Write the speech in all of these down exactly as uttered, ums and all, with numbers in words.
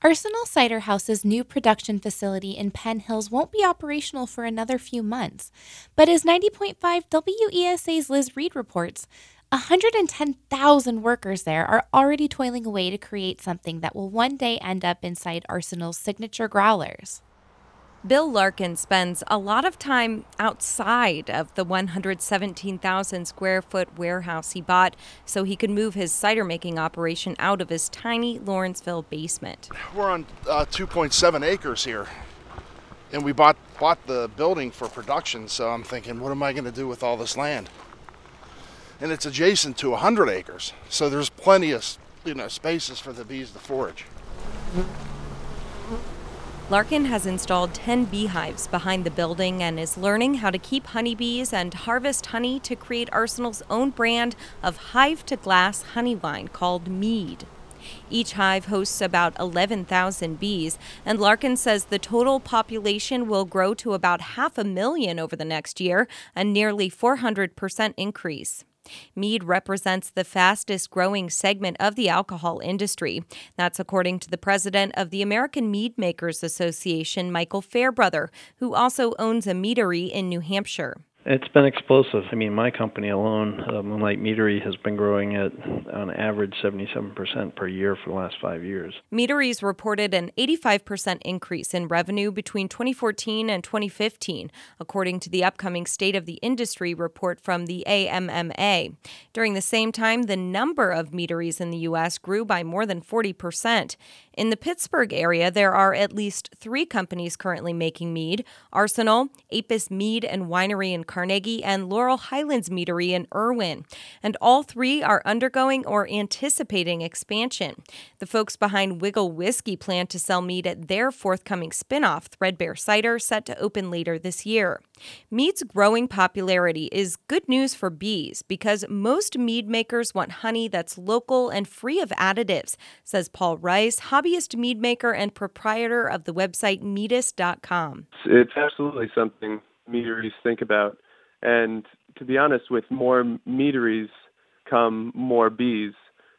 Arsenal Cider House's new production facility in Penn Hills won't be operational for another few months. But as ninety point five W E S A's Liz Reed reports, one hundred ten thousand workers there are already toiling away to create something that will one day end up inside Arsenal's signature growlers. Bill Larkin spends a lot of time outside of the one hundred seventeen thousand square foot warehouse he bought so he could move his cider making operation out of his tiny Lawrenceville basement. We're on uh, two point seven acres here, and we bought bought the building for production, so I'm thinking, what am I going to do with all this land? And it's adjacent to one hundred acres, so there's plenty of you know spaces for the bees to forage. Larkin has installed ten beehives behind the building and is learning how to keep honeybees and harvest honey to create Arsenal's own brand of hive-to-glass honey wine called Mead. Each hive hosts about eleven thousand bees, and Larkin says the total population will grow to about half a million over the next year, a nearly four hundred percent increase. Mead represents the fastest growing segment of the alcohol industry. That's according to the president of the American Mead Makers Association, Michael Fairbrother, who also owns a meadery in New Hampshire. It's been explosive. I mean, my company alone, uh, Moonlight Meadery, has been growing at, on average, seventy-seven percent per year for the last five years. Meaderies reported an eighty-five percent increase in revenue between twenty fourteen and twenty fifteen, according to the upcoming State of the Industry report from the A M M A. During the same time, the number of meaderies in the U S grew by more than forty percent. In the Pittsburgh area, there are at least three companies currently making mead: Arsenal, Apis Mead and Winery in Carnegie, and Laurel Highlands Meadery in Irwin. And all three are undergoing or anticipating expansion. The folks behind Wiggle Whiskey plan to sell mead at their forthcoming spinoff, Threadbare Cider, set to open later this year. Mead's growing popularity is good news for bees because most mead makers want honey that's local and free of additives, says Paul Rice, hobbyist mead maker and proprietor of the website meadist dot com. It's absolutely something meaderies think about. And to be honest, with more meaderies come more bees.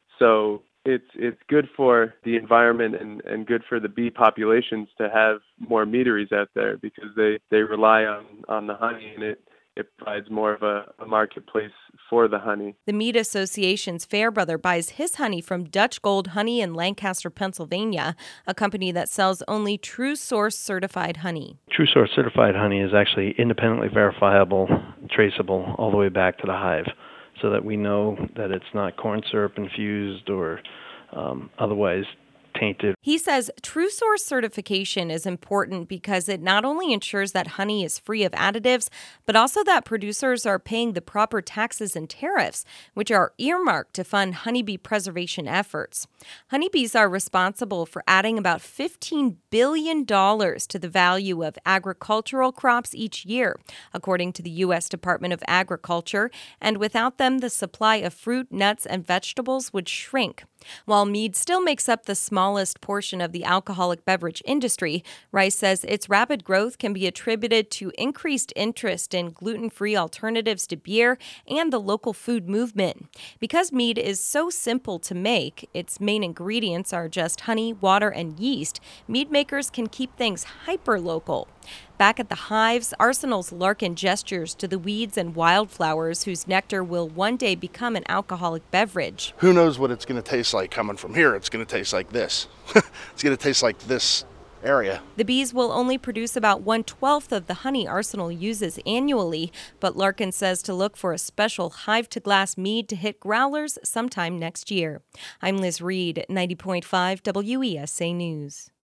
So it's it's good for the environment and, and good for the bee populations to have more meaderies out there because they, they rely on, on the honey, and it, it provides more of a, a marketplace for the honey. The Mead Association's Fairbrother buys his honey from Dutch Gold Honey in Lancaster, Pennsylvania, a company that sells only True Source certified honey. True Source certified honey is actually independently verifiable, traceable all the way back to the hive, so that we know that it's not corn syrup infused or um, otherwise tainted. He says True Source certification is important because it not only ensures that honey is free of additives, but also that producers are paying the proper taxes and tariffs, which are earmarked to fund honeybee preservation efforts. Honeybees are responsible for adding about fifteen billion dollars to the value of agricultural crops each year, according to the U S Department of Agriculture, and without them, the supply of fruit, nuts, and vegetables would shrink. While mead still makes up the smallest portion of the alcoholic beverage industry, Rice says its rapid growth can be attributed to increased interest in gluten-free alternatives to beer and the local food movement. Because mead is so simple to make, its main ingredients are just honey, water, and yeast, mead makers can keep things hyper-local. Back at the hives, Arsenal's Larkin gestures to the weeds and wildflowers whose nectar will one day become an alcoholic beverage. Who knows what it's going to taste like coming from here? It's going to taste like this. It's going to taste like this area. The bees will only produce about one-twelfth of the honey Arsenal uses annually, but Larkin says to look for a special hive-to-glass mead to hit growlers sometime next year. I'm Liz Reed, ninety point five W E S A News.